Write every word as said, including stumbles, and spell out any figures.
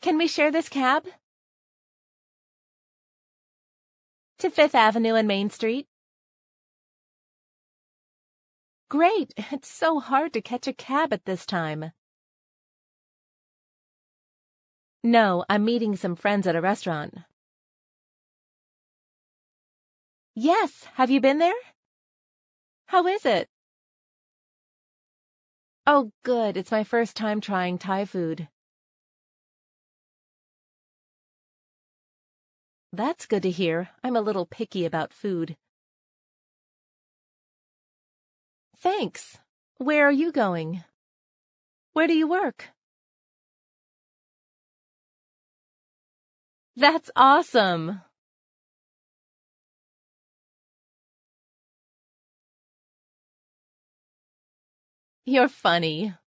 Can we share this cab? To Fifth Avenue and Main Street. Great. It's so hard to catch a cab at this time. No, I'm meeting some friends at a restaurant. Yes, have you been there? How is it? Oh, good. It's my first time trying Thai food. That's good to hear. I'm a little picky about food. Thanks. Where are you going? Where do you work? That's awesome. You're funny.